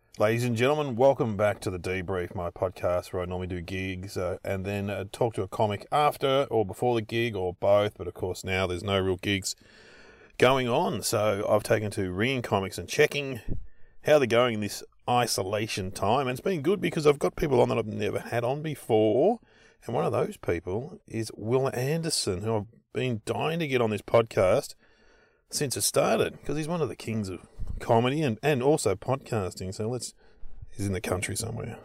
Ladies and gentlemen, welcome back to The Debrief, my podcast where I normally do gigs and then talk to a comic after or before the gig or both. But of course now there's no real gigs going on. So I've taken to ringing comics and checking how they're going in this isolation time. And it's been good because I've got people on that I've never had on before. And one of those people is Will Anderson, who I've been dying to get on this podcast since it started, because he's one of the kings of comedy and also podcasting. So he's in the country somewhere.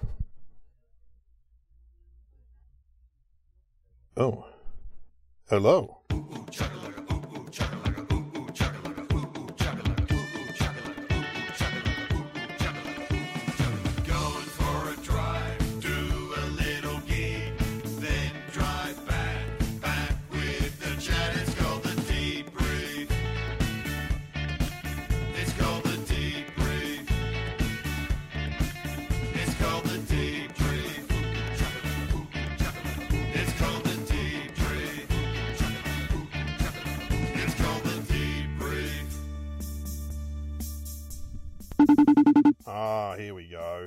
Oh, hello. Ah, here we go.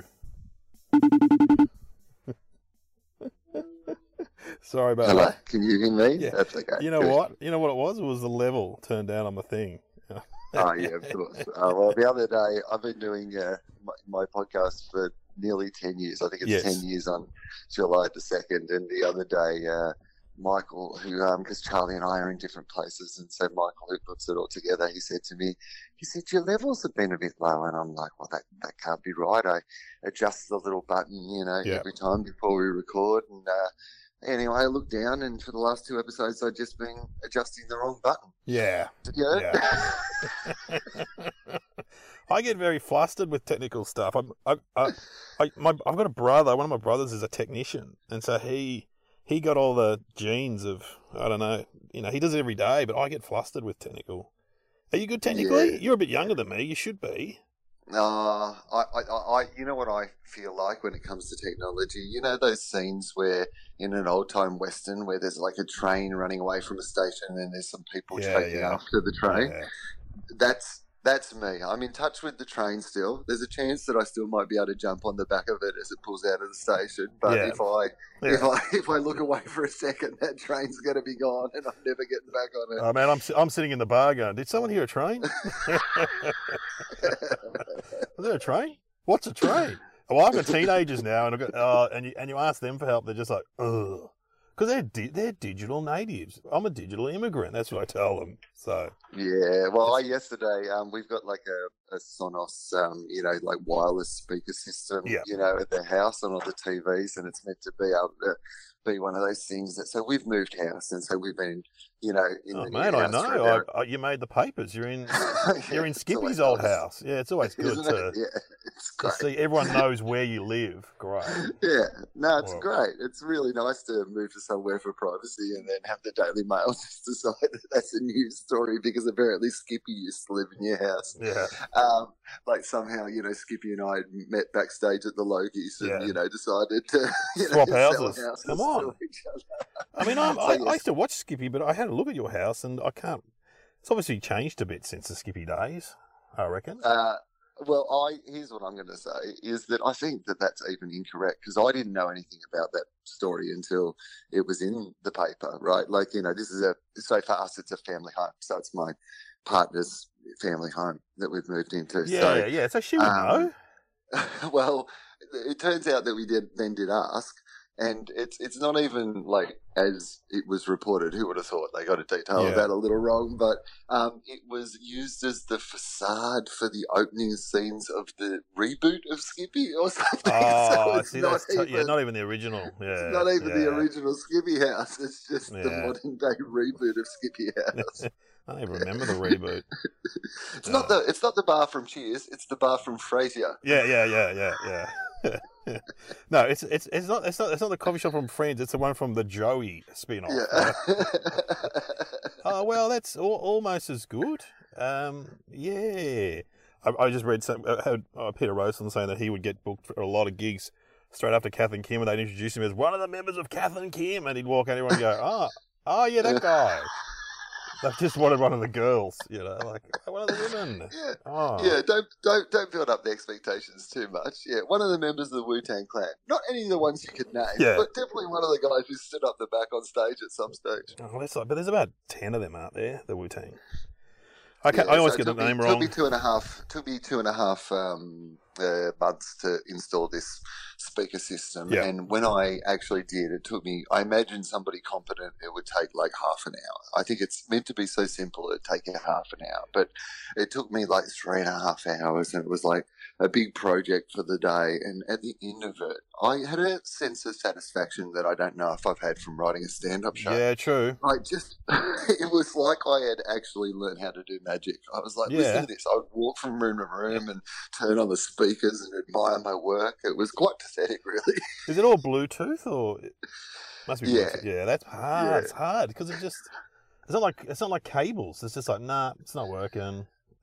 Sorry about Hello, that. can you hear me? Yeah. That's okay. You know what? You know what it was? It was the level turned down on my thing. Oh, yeah, of course. Well, the other day, I've been doing my podcast for nearly 10 years. I think it's Yes. 10 years on July the 2nd. And the other day, Michael, who, because Charlie and I are in different places, and so Michael, who puts it all together, he said to me, your levels have been a bit low. And I'm like, well, that can't be right. I adjust the little button, every time before we record. And anyway, I looked down, and for the last 2 episodes, I'd just been adjusting the wrong button. Yeah. Yeah. I get very flustered with technical stuff. I've got a brother. One of my brothers is a technician, and so he got all the genes of, I don't know, he does it every day, but I get flustered with technical. Are you good technically? Yeah. You're a bit younger than me. You should be. You know what I feel like when it comes to technology? You know those scenes where in an old time western where there's like a train running away from a station and there's some people chasing after the train? Yeah. That's me. I'm in touch with the train still. There's a chance that I still might be able to jump on the back of it as it pulls out of the station. But if I look away for a second, that train's going to be gone, and I'm never getting back on it. Oh man, I'm sitting in the bar going, did someone hear a train? Is there a train? What's a train? Well, I've got teenagers now, and I've got and you ask them for help, they're just like, ugh. Because they're digital natives. I'm a digital immigrant. That's what I tell them. So yeah. Well, yesterday we've got like a Sonos, like wireless speaker system, at the house on all the TVs, and it's meant to be able to be one of those things that. So we've moved house, and so we've been, in the mate, I know. You made the papers. You're in Skippy's old house. Yeah, it's always good to see everyone knows where you live. Great. Yeah, no, it's great. It's really nice to move to somewhere for privacy and then have the Daily Mail just decide that that's a news story because apparently Skippy used to live in your house. Yeah. Like somehow, Skippy and I had met backstage at the Logies and, decided to swap sell houses. Come on. Each other. I mean, I used to watch Skippy, but I had a look at your house and I can't. It's obviously changed a bit since the Skippy days, I reckon. Well, here's what I'm going to say is that I think that that's even incorrect because I didn't know anything about that story until it was in the paper, right? Like, this is so for us, it's a family home. So it's my partner's family home that we've moved into. Yeah. So she would know. Well, it turns out that we did ask. And it's not even like as it was reported. Who would have thought? They got a detail of that a little wrong, but it was used as the facade for the opening scenes of the reboot of Skippy or something. Oh, so not even the original. Yeah, it's not even the original Skippy house. It's just the modern day reboot of Skippy house. I don't even remember the reboot. It's not the bar from Cheers. It's the bar from Frasier. Yeah. No, it's not the coffee shop from Friends. It's the one from the Joey spin-off. Yeah. Oh well, that's almost as good. Yeah. I just read Peter Rosen saying that he would get booked for a lot of gigs straight after Kath and Kim, and they'd introduce him as one of the members of Kath and Kim, and he'd walk out and everyone would go, oh yeah, that guy. They just wanted one of the girls, you know, like one of the women. Yeah, Oh, yeah. Don't build up the expectations too much. Yeah, one of the members of the Wu-Tang Clan. Not any of the ones you could name, Yeah. but definitely one of the guys who stood up the back on stage at some stage. oh, that's like, but there's about 10 of them out there, the Wu-Tang. I Yeah, always so get the name Took wrong. me 2.5. Took me 2.5 months to install this speaker system. Yeah. And when I actually did, it took me. I imagine somebody competent, it would take like half an hour. I think it's meant to be so simple, it'd take you half an hour, but it took me like 3.5 hours, and it was like a big project for the day. And at the end of it, I had a sense of satisfaction that I don't know if I've had from writing a stand-up show. Yeah, true. I just, it was like I had actually learned how to do magic. I was like, Yeah. listen to this. I would walk from room to room and turn on the speakers and admire my work. It was quite pathetic, really. Is it all Bluetooth or must be Yeah. Bluetooth? Yeah, that's hard. Yeah. It's hard because it's not like cables. It's just like nah, it's not working.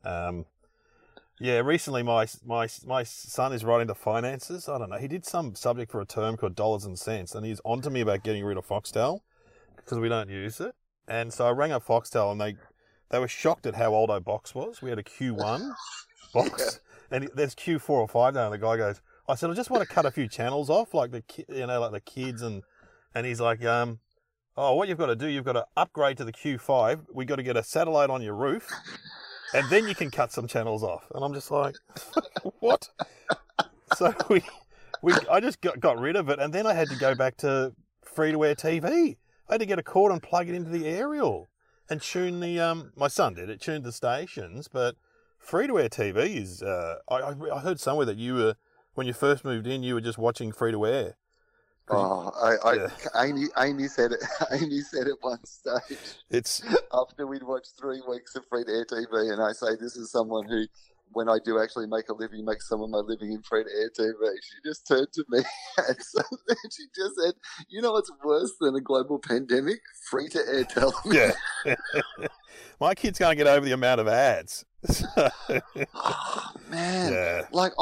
Yeah, recently my son is writing the finances. I don't know. He did some subject for a term called dollars and cents, and he's onto me about getting rid of Foxtel because we don't use it. And so I rang up Foxtel, and they were shocked at how old our box was. We had a Q1 box, and there's Q4 or 5 now. And the guy goes, I said, I just want to cut a few channels off, like like the kids, and he's like, oh, what you've got to do, you've got to upgrade to the Q5. We got to get a satellite on your roof, and then you can cut some channels off. And I'm just like, what? So I just got rid of it, and then I had to go back to free-to-air TV. I had to get a cord and plug it into the aerial and tune the. My son did it, tuned the stations, but free-to-air TV is. I heard somewhere that you were, when you first moved in, you were just watching free-to-air. Oh, Amy said it. Amy said it one stage. It's After we'd watched 3 weeks of free-to-air TV, and I say, this is someone who, when I do actually make a living, make some of my living in free-to-air TV. She just turned to me and she just said, you know what's worse than a global pandemic? Free-to-air television. yeah. My kids can't get over the amount of ads. Oh, man. Yeah.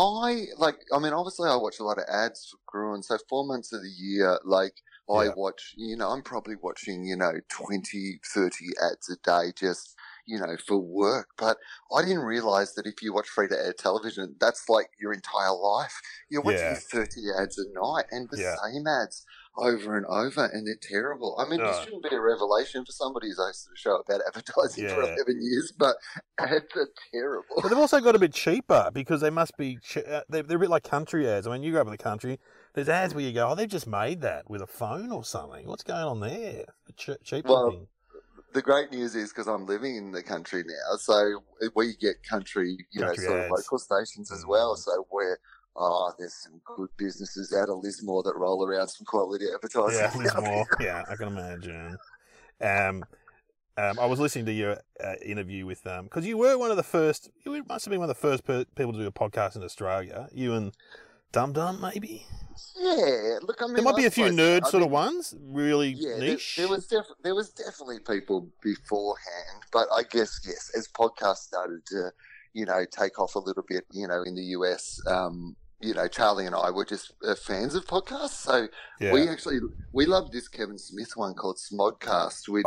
I mean, obviously I watch a lot of ads for Gruen, so 4 months of the year, I watch, I'm probably watching, 20, 30 ads a day just, for work. But I didn't realize that if you watch free-to-air television, that's like your entire life. You're watching 30 ads a night and the same ads over and over, and they're terrible. I mean, this shouldn't be a revelation for somebody who's hosted a show about advertising for 11 years, but ads are terrible. But they've also got a bit cheaper because they must be, they're a bit like country ads. I mean, you go up in the country, there's ads where you go, oh, they've just made that with a phone or something. What's going on there? Cheap looking. The great news is, because I'm living in the country now, so we get country sort of local stations as well. So there's some good businesses out of Lismore that roll around some quality advertising. Yeah, Lismore. Yeah, I can imagine. I was listening to your interview with because you were one of the first. You must have been one of the first people to do a podcast in Australia. You and Dum Dum, maybe. Yeah, look, I mean, there might be a few nerd sort of ones, really niche. There was definitely people beforehand, but I guess yes, as podcasts started to take off a little bit, in the US. Charlie and I were just fans of podcasts, so we loved this Kevin Smith one called Smodcast, which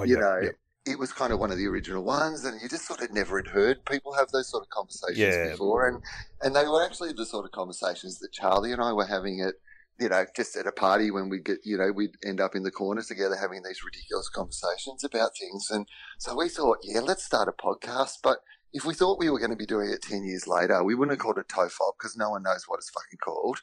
it was kind of one of the original ones, and you just sort of never had heard people have those sort of conversations before, and they were actually the sort of conversations that Charlie and I were having at just at a party when we'd get we'd end up in the corner together having these ridiculous conversations about things, and so we thought, let's start a podcast, but if we thought we were going to be doing it 10 years later, we wouldn't have called it TOEFOP because no one knows what it's fucking called.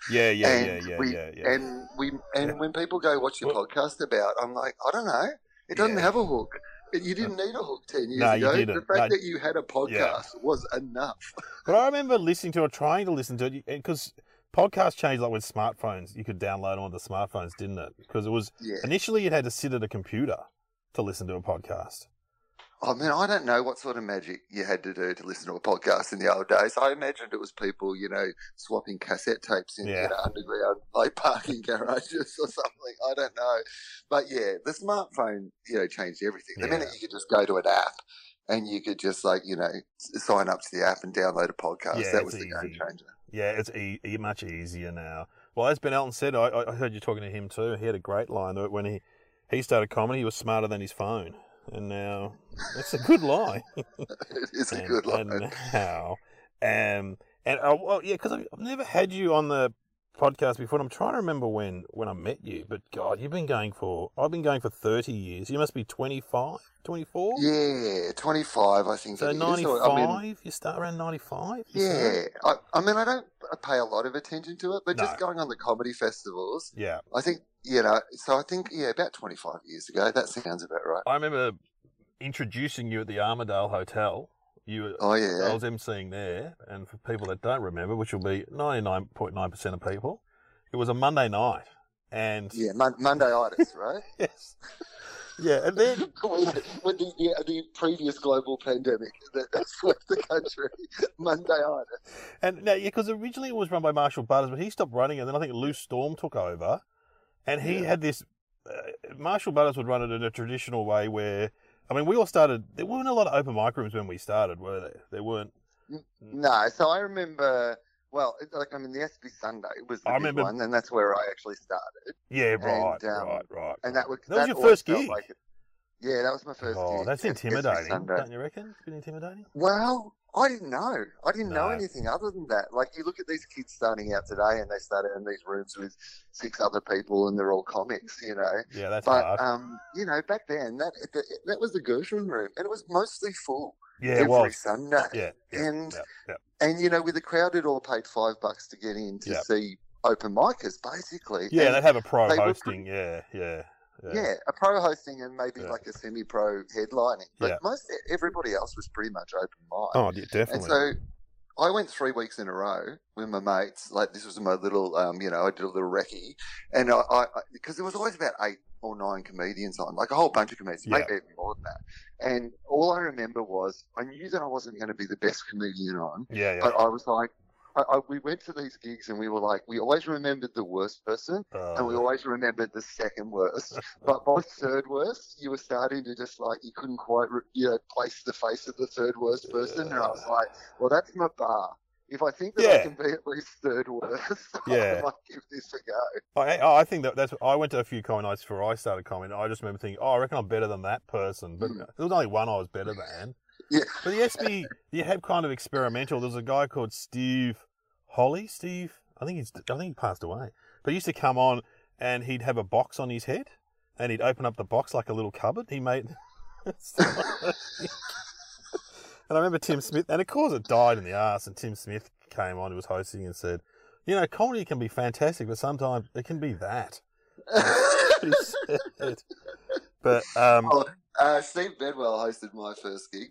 And when people go, what's your podcast about? I'm like, I don't know. It doesn't have a hook. You didn't need a hook 10 years ago. You didn't. The fact that you had a podcast was enough. But I remember listening to it, trying to listen to it, because podcasts changed like with smartphones. You could download them on the smartphones, didn't it? Because it was initially you had to sit at a computer to listen to a podcast. Oh, man, I don't know what sort of magic you had to do to listen to a podcast in the old days. I imagined it was people, swapping cassette tapes in underground, like parking garages or something. I don't know. But, the smartphone, changed everything. The minute you could just go to an app and you could just, sign up to the app and download a podcast, that was the game changer. Yeah, it's much easier now. Well, as Ben Elton said, I heard you talking to him too. He had a great line that when he started comedy, he was smarter than his phone. and now it's a good lie. It is a good lie. And now, well, yeah, because I've never had you on the podcast before. And I'm trying to remember when I met you, but God, I've been going for 30 years. You must be 25, 24? Yeah, 25, I think. So it is. 95, I mean, you start around 95? yeah. I mean, I don't pay a lot of attention to it, but just No. going on the comedy festivals, Yeah. I think, so I think, about 25 years ago, that sounds about right. I remember introducing you at the Armadale Hotel. Oh, yeah. I was emceeing there, and for people that don't remember, which will be 99.9% of people, it was a Monday night. And Yeah, Mondayitis, right? yes. Yeah, and then with the previous global pandemic that swept the country, Mondayitis. And now, yeah, because originally it was run by Marshall Butters, but he stopped running, and then I think Lou Storm took over, and he had this. Marshall Butters would run it in a traditional way where, I mean, we all started. There weren't a lot of open mic rooms when we started, were there? There weren't. No, so I remember. Well, the SB Sunday was the big one, and that's where I actually started. Yeah, right. And that was your first gig. Yeah, that was my first gig. Oh, that's intimidating, don't you reckon? It's been intimidating. Well, I didn't know. I didn't know anything other than that. Like, you look at these kids starting out today, and they start out in these rooms with 6 other people, and they're all comics, Yeah, that's hard. But, back then, that was the Gershwin room, and it was mostly full. Yeah, every Sunday. Yeah. And with the crowd, it all paid $5 to get in to see open micers, basically. Yeah, and they'd have a pro hosting. Yeah, a pro hosting and maybe like a semi-pro headlining. But everybody else was pretty much open mic. Oh, yeah, definitely. And so I went 3 weeks in a row with my mates. Like, this was my little, I did a little recce. And I because there was always about 8 or 9 comedians on, like a whole bunch of comedians, maybe even more than that. And all I remember was I knew that I wasn't going to be the best comedian on. Yeah. But I was like, we went to these gigs and we were like, we always remembered the worst person and we always remembered the second worst. But by third worst, you were starting to just like, you couldn't quite, place the face of the third worst person. And I was like, well, that's my bar. If I think that I can be at least third worst, I might give this a go. I think that's. I went to a few comedy nights before I started comedy. I just remember thinking, I reckon I'm better than that person. But there was only one I was better than. Yeah. But the SB, you have kind of experimental. There's a guy called Steve Holly. I think he passed away. But he used to come on and he'd have a box on his head and he'd open up the box like a little cupboard. He made. And I remember Tim Smith, and of course it died in the arse, and Tim Smith came on, who was hosting, and said, comedy can be fantastic, but sometimes it can be that. But Steve Bedwell hosted my first gig,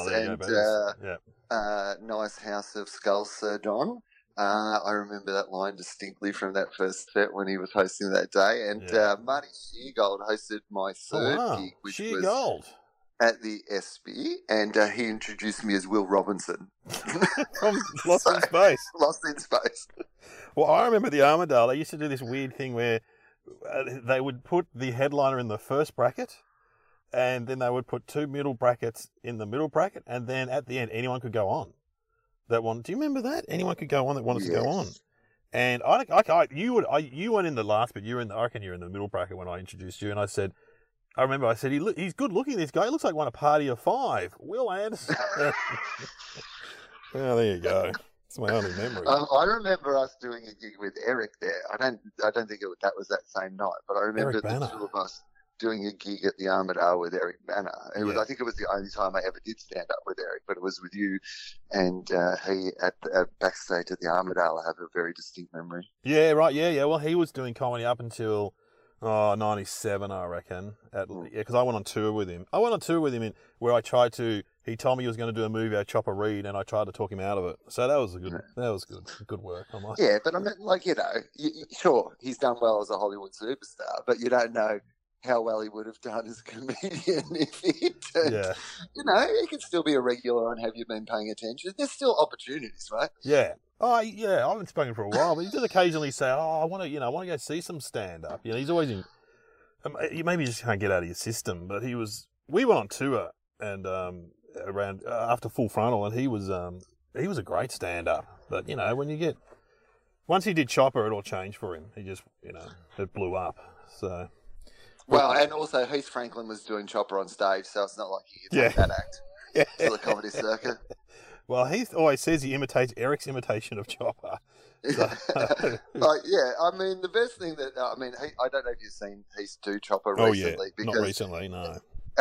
Nice House of Skull Sir Don. I remember that line distinctly from that first set when he was hosting that day. And Marty Sheargold hosted my third gig, which was at the SB, and he introduced me as Will Robinson. From Lost in Space. Lost in Space. Well, I remember the Armadale, they used to do this weird thing where they would put the headliner in the first bracket, and then they would put 2 middle brackets in the middle bracket, and then at the end, anyone could go on. Do you remember that? Anyone could go on that wanted to go on. And you weren't in the last bit. I reckon you were in the middle bracket when I introduced you, and I said, he's good looking, this guy. He looks like won a party of 5. Will Anderson. Well, there you go. It's my only memory. I remember us doing a gig with Eric there. I don't think that was that same night, but I remember the two of us doing a gig at the Armadale with Eric Banner. I think it was the only time I ever did stand up with Eric, but it was with you and he at backstage at the Armadale. I have a very distinct memory. Yeah, right. Yeah. Well, he was doing comedy up until 97, I reckon. Because I went on tour with him. Where he told me he was going to do a movie at Chopper Reed, and I tried to talk him out of it. So that was good work. Yeah, but I mean, sure, he's done well as a Hollywood superstar, but you don't know how well he would have done as a comedian if he turned. He could still be a regular and have you been paying attention. There's still opportunities, right? Yeah. Oh, yeah. I haven't spoken for a while, but he did occasionally say, I want to go see some stand-up. He's always in. Maybe you just can't get out of your system, but we went on tour and around after Full Frontal, and he was a great stand-up. But once he did Chopper, it all changed for him. He just it blew up. So Well, and also Heath Franklin was doing Chopper on stage, so it's not like he could take that act to the comedy circuit. Well, Heath always says he imitates Eric's imitation of Chopper. So. I mean, the best thing that I don't know if you've seen Heath do Chopper recently. Because, not recently, no.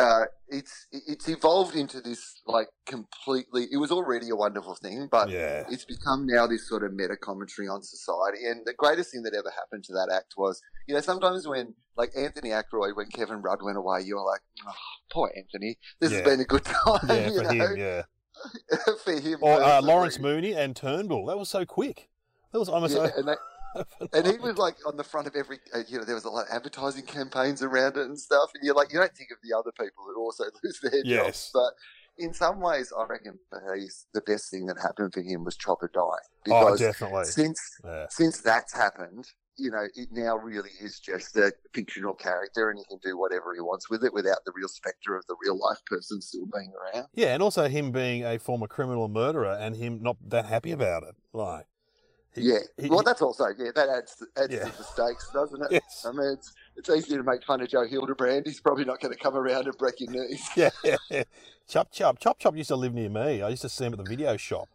It's evolved into this like completely. It was already a wonderful thing, but it's become now this sort of meta commentary on society. And the greatest thing that ever happened to that act was, sometimes when like Anthony Aykroyd, when Kevin Rudd went away, you were like, oh, poor Anthony. This has been a good time. Yeah, for him. Yeah. For him. Or Lawrence Mooney and Turnbull. That was so quick. That was almost. And he was like on the front of every, there was a lot of advertising campaigns around it and stuff. And you're like, you don't think of the other people who also lose their jobs. But in some ways, I reckon the best thing that happened for him was Chopper die. Because definitely. Since that's happened, it now really is just a fictional character and he can do whatever he wants with it without the real spectre of the real life person still being around. Yeah, and also him being a former criminal murderer and him not that happy about it. Like. That's also that adds to the stakes, doesn't it? Yes. I mean, it's easy to make fun of Joe Hildebrand. He's probably not going to come around and break your knees. Yeah. Chop used to live near me. I used to see him at the video shop.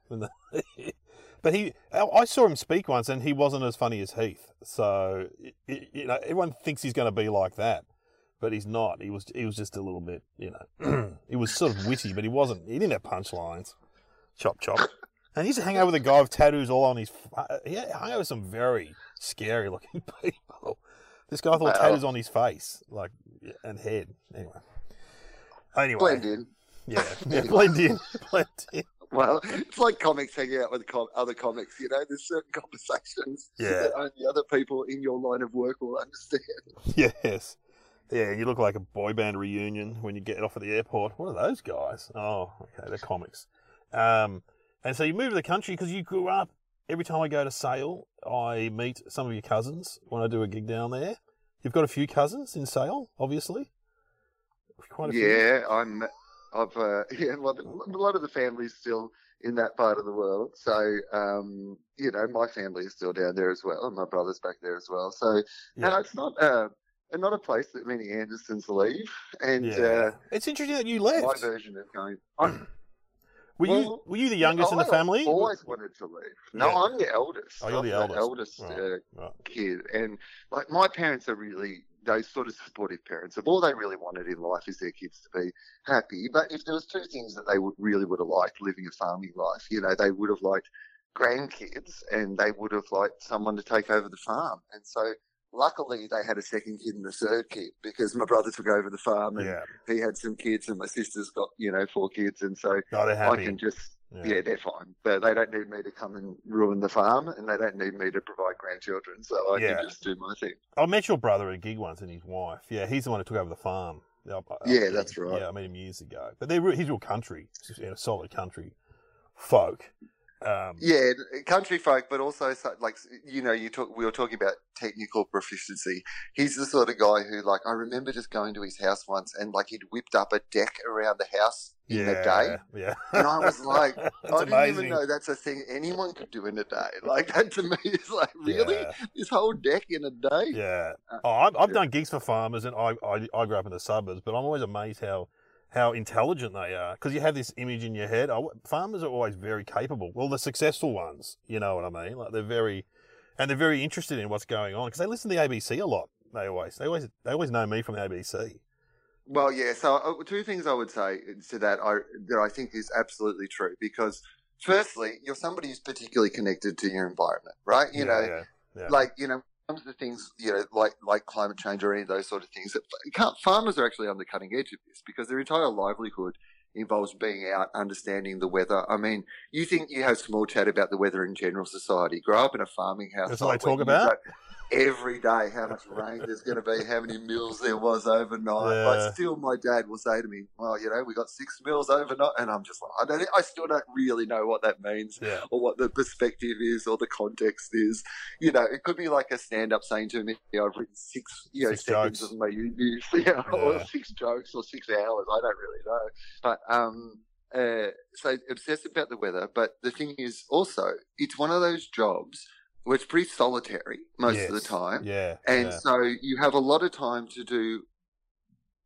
But I saw him speak once, and he wasn't as funny as Heath. So everyone thinks he's going to be like that, but he's not. He was just a little bit, he was sort of witty, but he wasn't. He didn't have punchlines. Chop. And he used to hang out with a guy with tattoos all on his... He hung out with some very scary-looking people. This guy thought tattoos on his face, and head. Anyway. Blend in. Yeah, blend in. Well, it's like comics hanging out with other comics, There's certain conversations that only other people in your line of work will understand. Yes. Yeah, you look like a boy band reunion when you get off at the airport. What are those guys? Oh, okay, they're comics. And so you moved to the country because you grew up. Every time I go to Sale, I meet some of your cousins when I do a gig down there. You've got a few cousins in Sale, obviously. Quite a few. Yeah, a lot of the family's still in that part of the world. So, my family is still down there as well, and my brother's back there as well. So, it's not a place that many Andersons leave. And it's interesting that you left. My version of going. Were you the youngest in the family? I always wanted to leave. No, I'm the eldest. Oh, you're the eldest. Kid. And my parents are really those sort of supportive parents. All they really wanted in life is their kids to be happy. But if there was two things that they would have liked living a farming life, they would have liked grandkids and they would have liked someone to take over the farm. And so luckily, they had a second kid and a third kid because my brother took over the farm and he had some kids and my sister's got, 4 kids. And so I can just, they're fine. But they don't need me to come and ruin the farm and they don't need me to provide grandchildren. So I can just do my thing. I met your brother at a gig once and his wife. Yeah, he's the one who took over the farm. That's right. Yeah, I met him years ago. But he's real country, solid country folk. Country folk, but also we were talking about technical proficiency. He's the sort of guy who, I remember just going to his house once and he'd whipped up a deck around the house in a day. Yeah, and I was like, I didn't amazing. even know that's a thing anyone could do in a day. That to me is really this whole deck in a day. Yeah. I've done gigs for farmers, and I grew up in the suburbs, but I'm always amazed how intelligent they are, because you have this image in your head. Farmers are always very capable. Well, the successful ones, you know what I mean? They're very interested in what's going on because they listen to the ABC a lot. They always know me from the ABC. Well, yeah. So two things I would say to that I think is absolutely true, because firstly, you're somebody who's particularly connected to your environment, right? Comes to things, like climate change or any of those sort of things. Farmers are actually on the cutting edge of this because their entire livelihood involves being out, understanding the weather. I mean, you think you have small chat about the weather in general society. Grow up in a farming house. That's what they talk about? Every day how much rain there's going to be, how many mils there was overnight. Yeah. But still my dad will say to me, well, we got 6 mils overnight. And I'm just like, I still don't really know what that means or what the perspective is or the context is. It could be like a stand-up saying to me, I've written 6 seconds of my use, or 6 jokes or 6 hours. I don't really know. But so obsessed about the weather. But the thing is also, it's one of those jobs where it's pretty solitary most of the time. Yeah. And so you have a lot of time to do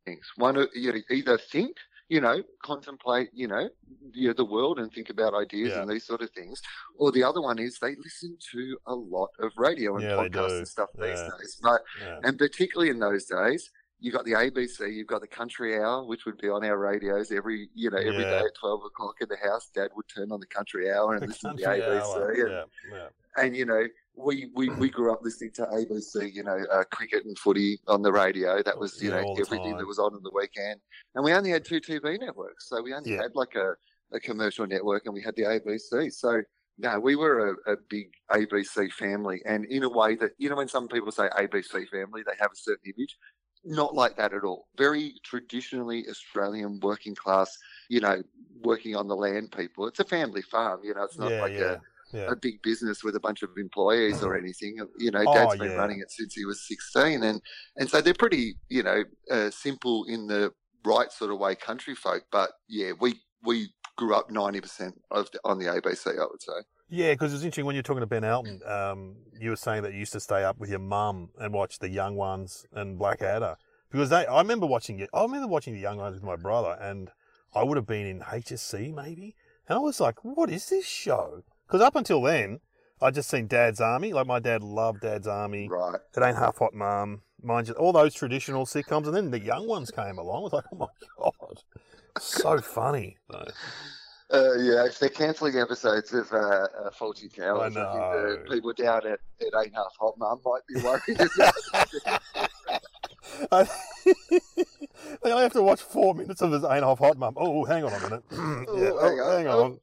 things. One, you either think, contemplate, the world and think about ideas Yeah. and these sort of things, or the other one is they listen to a lot of radio and Yeah, they podcasts do. and stuff these Yeah. days. But Yeah. and particularly in those days, you got the ABC, you've got the Country Hour, which would be on our radios every day Yeah. at 12 o'clock in the house. Dad would turn on the Country Hour and The listen to the Country ABC. Hour. And, Yeah. Yeah. and we grew up listening to ABC, cricket and footy on the radio. That was, Yeah, all the everything time. that was on the weekend. And we only had 2 TV networks. So we only Yeah. had like a commercial network, and we had the ABC. So, no, we were a big ABC family. And in a way that, when some people say ABC family, they have a certain image. Not like that at all. Very traditionally Australian working class, working on the land people. It's a family farm, it's not a big business with a bunch of employees or anything. Dad's been running it since he was 16. And so they're pretty, simple in the right sort of way, country folk. But yeah, we grew up 90% on the ABC, I would say. Yeah, because it's interesting when you're talking to Ben Elton, you were saying that you used to stay up with your mum and watch The Young Ones and Blackadder. Because I remember watching The Young Ones with my brother, and I would have been in HSC maybe, and I was like, what is this show? Because up until then, I'd just seen Dad's Army. Like, my dad loved Dad's Army. Right. It Ain't Half Hot Mum. Mind you, all those traditional sitcoms, and then The Young Ones came along. I was like, oh my God. So funny. Yeah, if they're cancelling episodes of Faulty Towers, I think the people down at Ain't Half Hot Mum might be worried about They only have to watch 4 minutes of his Ain't Half Hot Mum. Oh, hang on a minute. Hang on.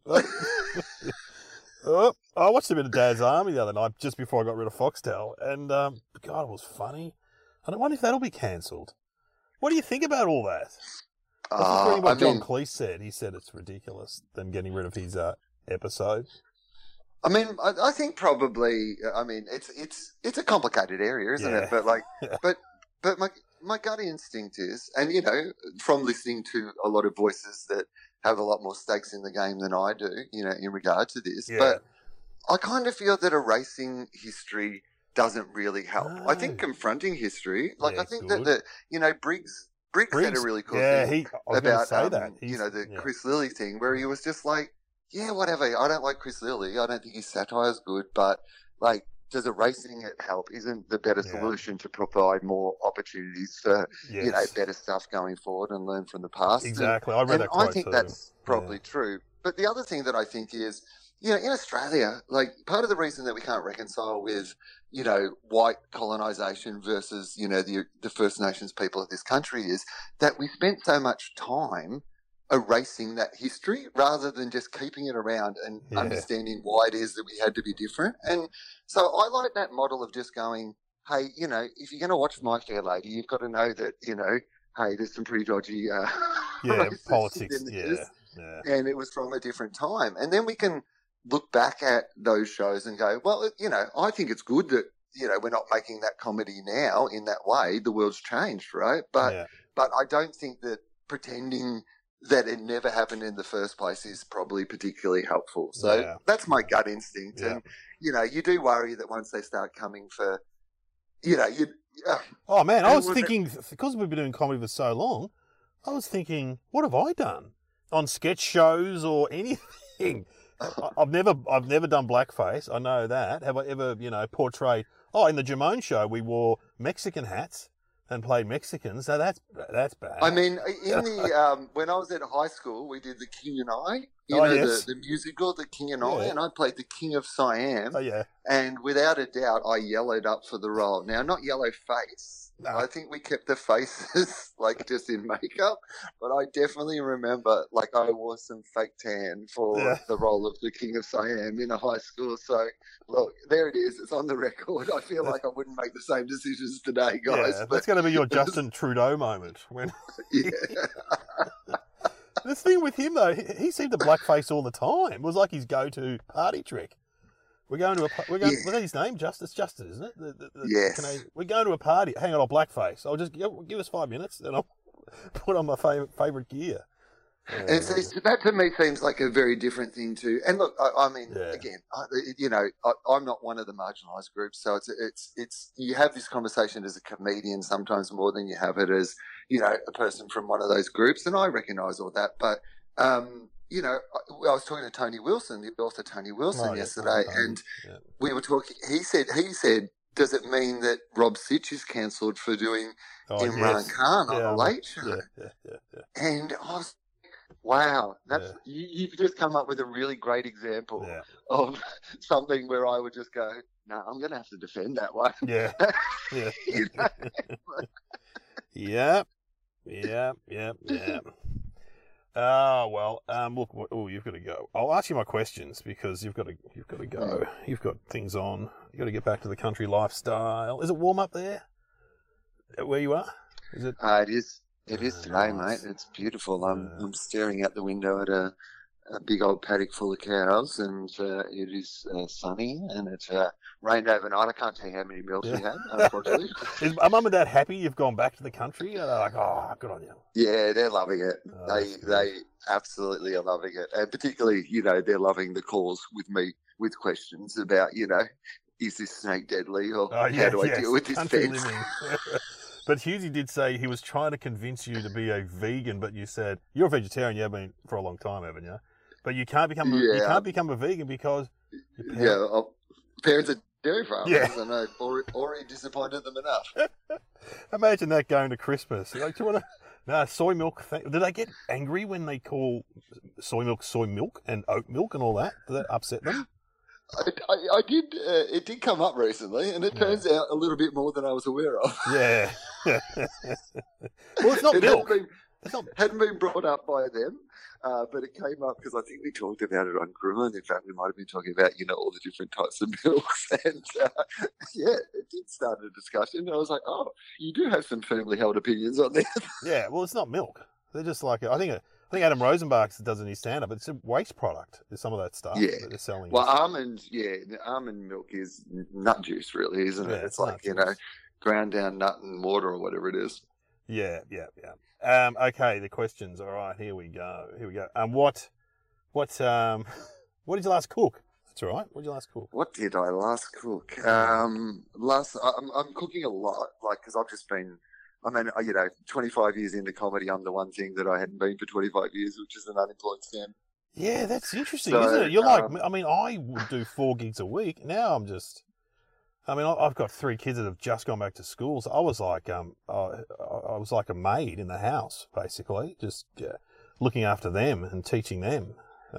I watched a bit of Dad's Army the other night just before I got rid of Foxtel, and God, it was funny. I wonder if that'll be cancelled. What do you think about all that? What John Cleese said. He said it's ridiculous, them getting rid of his episode. I mean, I think probably. I mean, it's a complicated area, isn't it? But but my gut instinct is, and from listening to a lot of voices that have a lot more stakes in the game than I do, in regard to this. Yeah. But I kind of feel that erasing history doesn't really help. No. I think confronting history, I think that Briggs had a really cool thing about the Chris Lilly thing, where he was just like, yeah, whatever. I don't like Chris Lilly. I don't think his satire is good, but does erasing it help? Isn't the better solution to provide more opportunities for better stuff going forward and learn from the past? Exactly. I read that quote I think that's probably true. But the other thing that I think is, in Australia, part of the reason that we can't reconcile with, white colonisation versus, the First Nations people of this country is that we spent so much time erasing that history rather than just keeping it around and understanding why it is that we had to be different. And so I like that model of just going, hey, if you're going to watch My Fair Lady, you've got to know that, hey, there's some pretty dodgy politics. And it was from a different time. And then we can look back at those shows and go, well, I think it's good that, we're not making that comedy now in that way. The world's changed, right? But I don't think that pretending that it never happened in the first place is probably particularly helpful. So that's my gut instinct. And, you do worry that once they start coming for, oh, man, I was thinking, because we've been doing comedy for so long, I was thinking, what have I done on sketch shows or anything? I've never done blackface. I know that. Have I ever, portrayed? Oh, in the Jamone show, we wore Mexican hats and played Mexicans. So that's bad. I mean, in the when I was at high school, we did The King and I. The musical, The King and I, and I played the King of Siam. Oh yeah. And without a doubt, I yellowed up for the role. Now, not yellow face. No. I think we kept the faces just in makeup, but I definitely remember I wore some fake tan for the role of the King of Siam in a high school. So look, there it is. It's on the record. I feel like I wouldn't make the same decisions today, guys. Yeah, that's going to be your Justin Trudeau moment. When the thing with him though, he seemed to blackface all the time. It was like his go-to party trick. We're going to was that his name? Justin, isn't it? Yes. We're going to a party. Hang on, I'll blackface. I'll just give us 5 minutes and I'll put on my favourite gear. And so that to me seems like a very different thing too. And look, I mean, Yeah. again, I'm not one of the marginalised groups, so it's you have this conversation as a comedian sometimes more than you have it as a person from one of those groups, and I recognise all that. But I was talking to Tony Wilson, the author Tony Wilson, yesterday, and we were talking. He said, does it mean that Rob Sitch is cancelled for doing Imran Khan on the Late Show? Yeah. And I was, wow, that's you've just come up with a really great example of something where I would just go, no, I'm going to have to defend that one. Yeah. Yep. Oh, well, look, you've got to go. I'll ask you my questions because you've got to go. You've got things on. You've got to get back to the country lifestyle. Is it warm up there where you are? Is it? It is. It is today, mate. It's beautiful. I'm staring out the window at a big old paddock full of cows, and it is sunny, and it's rained overnight. I can't tell you how many milks we had, unfortunately. Are Mum and Dad happy you've gone back to the country? They're like, oh, good on you. Yeah, they're loving it. They absolutely are loving it, and particularly, they're loving the calls with me with questions about, is this snake deadly, or how do I deal with this fence? But Hughesy did say he was trying to convince you to be a vegan, but you said you're a vegetarian. You have been for a long time, haven't you? But you can't become a vegan because parents are dairy farmers. Yeah. And I've already disappointed them enough. Imagine that going to Christmas. Like, do you want to? No, soy milk. Do they get angry when they call soy milk and oat milk and all that? Does that upset them? I did. It did come up recently, and it turns out a little bit more than I was aware of. Yeah. Well, it's not milk. Hadn't been brought up by them, but it came up because I think we talked about it on Gruen. In fact, we might have been talking about all the different types of milks, and it did start a discussion. And I was like, oh, you do have some firmly held opinions on this. Yeah. Well, it's not milk. They're just like I think Adam Rosenbach does in his stand-up. It's a waste product. Is some of that stuff that they're selling. Well, almond milk is nut juice, really, isn't it? It's like ground down nut and water or whatever it is. Yeah. Okay, the questions. All right, here we go. What did you last cook? That's all right. What did you last cook? What did I last cook? I'm cooking a lot, because I've just been. 25 years into comedy, I'm the one thing that I hadn't been for 25 years, which is an unemployed scam. Yeah, that's interesting, isn't it? You're like, I would do 4 gigs a week. Now I've got 3 kids that have just gone back to school. So I was like, I was like a maid in the house, basically, just looking after them and teaching them.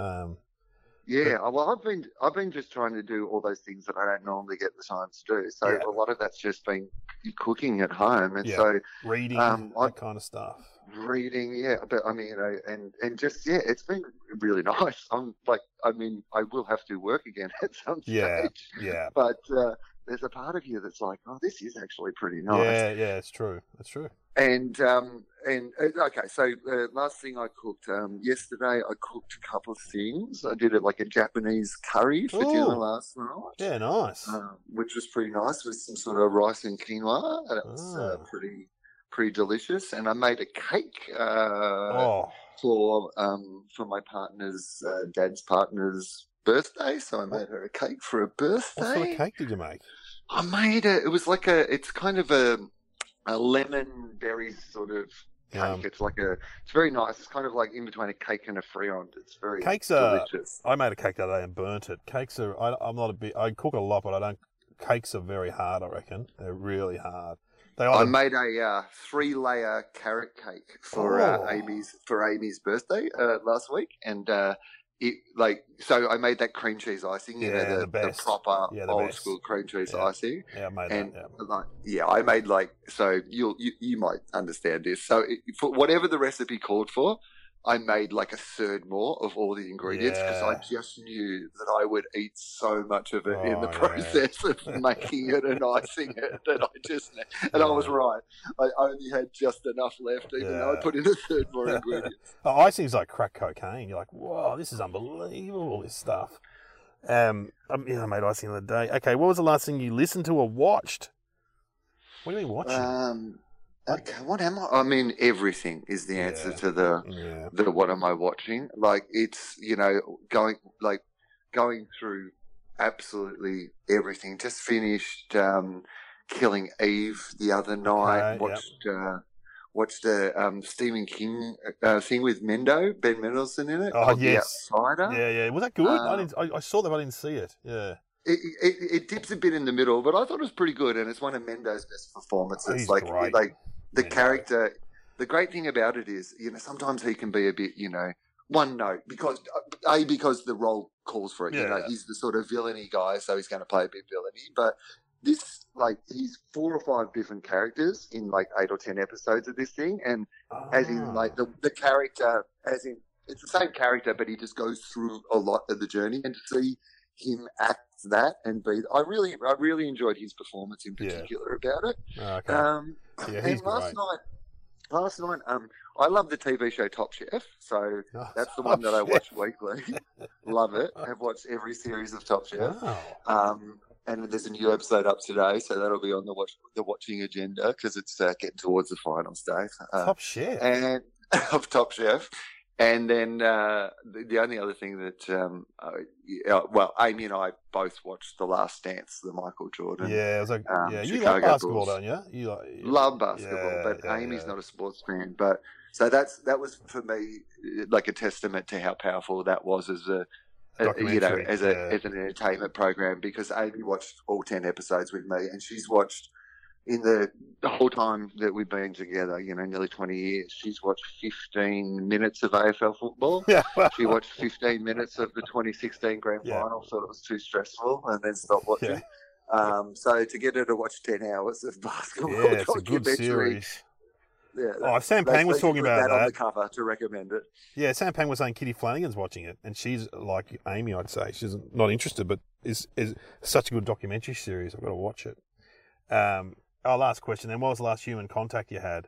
Well, I've been just trying to do all those things that I don't normally get the time to do. So a lot of that's just been cooking at home, and so reading that kind of stuff. Reading, but and just it's been really nice. I will have to work again at some stage. Yeah. But there's a part of you that's like, oh, this is actually pretty nice. Yeah, it's true. That's true. And okay, so last thing I cooked yesterday, I cooked a couple of things. I did it like a Japanese curry for dinner last night. Yeah, nice. Which was pretty nice with some sort of rice and quinoa. That was pretty delicious. And I made a cake for my partner's dad's partner's birthday. So I made her a cake for her birthday. What sort of cake did you make? I made it. It was like it's kind of a lemon berry sort of cake. It's very nice. It's kind of like in between a cake and a friand. It's very delicious. I made a cake the other day and burnt it. Cakes are, I'm not I cook a lot, but cakes are very hard, I reckon. They're really hard. I made a 3-layer carrot cake for Amy's birthday last week, and so I made that cream cheese icing, the proper old school cream cheese icing. Yeah, I made that. I made so you might understand this. So for whatever the recipe called for, I made like a third more of all the ingredients because I just knew that I would eat so much of it in the process of making it and icing it that I was right. I only had just enough left, even though I put in a third more ingredients. Icing's like crack cocaine. You're like, whoa, this is unbelievable, this stuff. I made icing the other day. Okay, what was the last thing you listened to or watched? What do you mean watching? Okay, what am I? I mean, everything is the answer Yeah. to the Yeah. what am I watching? Like it's going through absolutely everything. Just finished Killing Eve the other night. Okay. Yep. Watched a Stephen King thing with Ben Mendelsohn in it, Oh called The yes. Outsider. Yeah. Yeah. Was that good? I Uh, didn't. I saw that, but I didn't see it. Yeah. it dips a bit in the middle, but I thought it was pretty good, and it's one of Mendo's best performances. He's great. Like the Mendo. character. The great thing about it is, sometimes he can be a bit, one note because the role calls for it. Yeah. He's the sort of villainy guy, so he's going to play a bit villainy. But this, he's 4 or 5 different characters in 8 or 10 episodes of this thing, and as in the character, as in it's the same character, but he just goes through a lot of the journey, and to see him act that and be, I really enjoyed his performance in particular about it. Okay. Yeah, he's And last night, I love the TV show Top Chef, so that's the one that I watch weekly. Love it. I've watched every series of Top Chef. Wow. And there's a new episode up today, so that'll be on the watching agenda because it's getting towards the final stage. Top Chef. And of Top Chef. And then the only other thing that, Amy and I both watched The Last Dance, the Michael Jordan. Yeah, it was like, you Chicago love basketball, Bulls. don't you? Love basketball, but Amy's not a sports fan. But so that was for me like a testament to how powerful that was as as an entertainment program, because Amy watched all 10 episodes with me, and she's watched in the whole time that we've been together, nearly 20 years, she's watched 15 minutes of AFL football. Yeah. She watched 15 minutes of the 2016 grand final, so it was too stressful, and then stopped watching. Yeah. So to get her to watch 10 hours of basketball, it's a good series. Yeah, Sam Pang was talking about that on the cover to recommend it. Yeah, Sam Pang was saying Kitty Flanagan's watching it, and she's like Amy, I'd say. She's not interested, but is such a good documentary series. I've got to watch it. Last question then. What was the last human contact you had?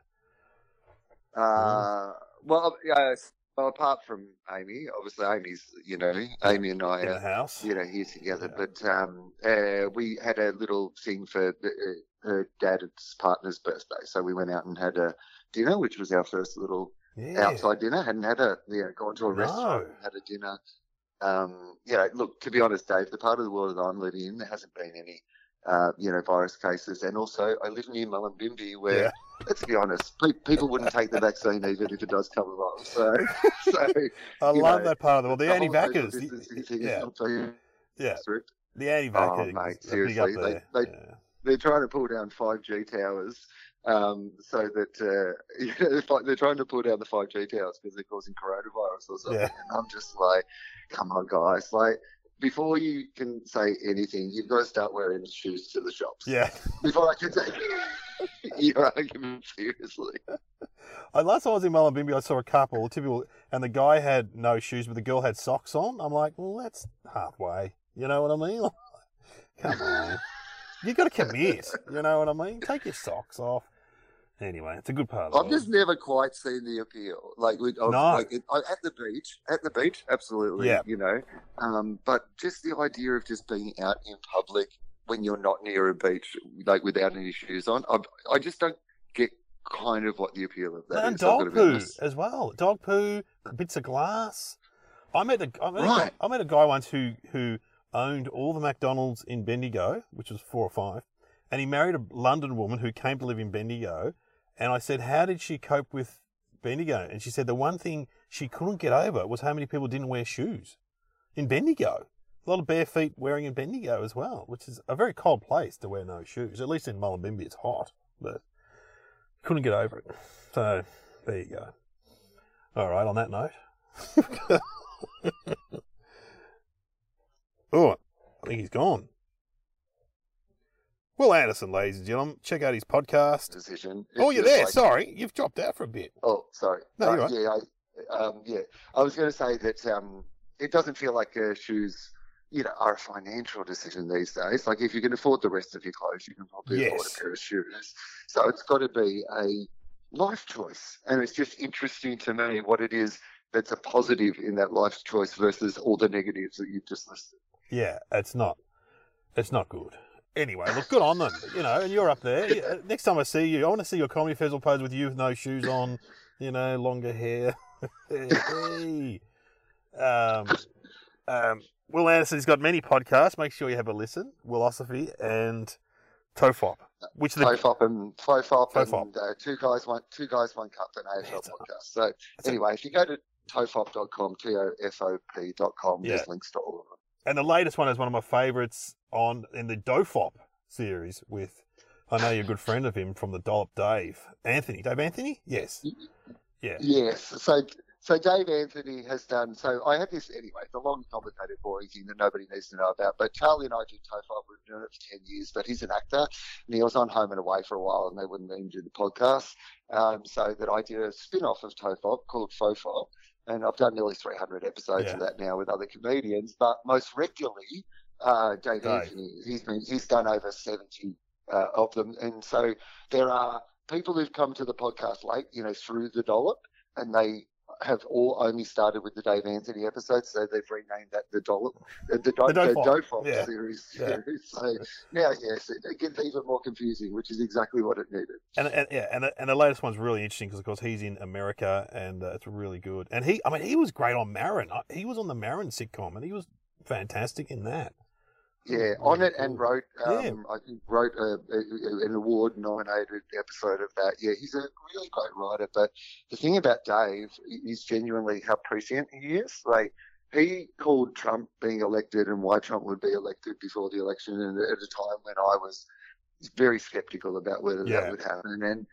Well, apart from Amy, obviously Amy and I in the house, here together. Yeah. But we had a little thing for her dad's partner's birthday, so we went out and had a dinner, which was our first little outside dinner. Hadn't had gone to a restaurant and had a dinner. Look, to be honest, Dave, the part of the world that I'm living in, there hasn't been any virus cases, and also I live near Mullumbimby, where let's be honest, people wouldn't take the vaccine even if it does come along. So I love that part of the world. The anti-vaxxers, the anti-vaxxers. Oh, mate, seriously, they're trying to pull down 5G towers, so that they're trying to pull down the 5G towers because they're causing coronavirus or something. Yeah. And I'm just like, come on, guys, before you can say anything, you've got to start wearing shoes to the shops. Yeah. Before I can take your argument seriously. Last time I was in Mullumbimby, I saw a couple, typical, and the guy had no shoes, but the girl had socks on. I'm like, well, that's halfway. You know what I mean? Come on. You've got to commit. You know what I mean? Take your socks off. Anyway, it's a good part of the I've just never quite seen the appeal. At the beach, absolutely. Yeah. But just the idea of just being out in public when you're not near a beach, without any shoes on, I just don't get kind of what the appeal of that is. And dog poo as well. Dog poo, bits of glass. I met a guy once who owned all the McDonald's in Bendigo, which was 4 or 5, and he married a London woman who came to live in Bendigo. And I said, how did she cope with Bendigo? And she said the one thing she couldn't get over was how many people didn't wear shoes in Bendigo. A lot of bare feet wearing in Bendigo as well, which is a very cold place to wear no shoes. At least in Mullumbimby it's hot, but couldn't get over it. So there you go. All right, on that note. Oh, I think he's gone. Will Anderson, ladies and gentlemen, check out his podcast. Decision. You're there. Sorry, you've dropped out for a bit. Oh, sorry. No, you're right. I was going to say that it doesn't feel like shoes, are a financial decision these days. Like if you can afford the rest of your clothes, you can probably afford a pair of shoes. So it's got to be a life choice, and it's just interesting to me what it is that's a positive in that life choice versus all the negatives that you've just listed. Yeah, it's not good. Anyway, look, good on them. And you're up there. Next time I see you, I want to see your Comedy Festival pose with you with no shoes on, longer hair. Hey. Will Anderson's got many podcasts. Make sure you have a listen. Willosophy and Tofop. Tofop and Fofop. Fofop. And Two Guys One Cup, an AFL podcast. So anyway, if you go to tofop.com, tofop.com, there's links to all of them. And the latest one is one of my favourites in the Dofop series with, I know you're a good friend of him from the Dollop, Dave Anthony? Yes. Yeah. Yes. So Dave Anthony has done, so I have this, anyway, it's a long, complicated, boring thing that nobody needs to know about, but Charlie and I do Tofop, we've been doing it for 10 years, but he's an actor, and he was on Home and Away for a while, and they wouldn't let him do the podcast, so that I did a spin-off of Tofop called Fofop, and I've done nearly 300 episodes of that now with other comedians, but most regularly, Dave Anthony, he's done over 70 of them, and so there are people who've come to the podcast late, through the Dollop, and they have all only started with the Dave Anthony episodes, so they've renamed that the Dollop, the Dofop series. Yeah. So now, yes, it gets even more confusing, which is exactly what it needed. And the latest one's really interesting because, of course, he's in America and it's really good. And he was great on Maron. He was on the Maron sitcom, and he was fantastic in that. Yeah, on it, and wrote, I think wrote an award-nominated episode of that. Yeah, he's a really great writer, but the thing about Dave is genuinely how prescient he is. Like, he called Trump being elected and why Trump would be elected before the election, and at a time when I was very skeptical about whether that would happen. And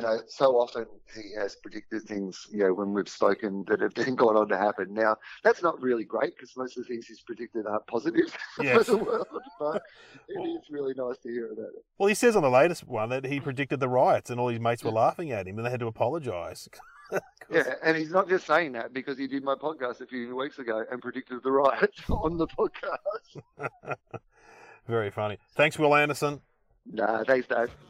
so often he has predicted things, when we've spoken, that have then gone on to happen. Now, that's not really great because most of the things he's predicted aren't positive for the world, but it is really nice to hear about it. Well, he says on the latest one that he predicted the riots and all his mates were laughing at him and they had to apologise. Yeah, and he's not just saying that because he did my podcast a few weeks ago and predicted the riots on the podcast. Very funny. Thanks, Will Anderson. Thanks, Dave.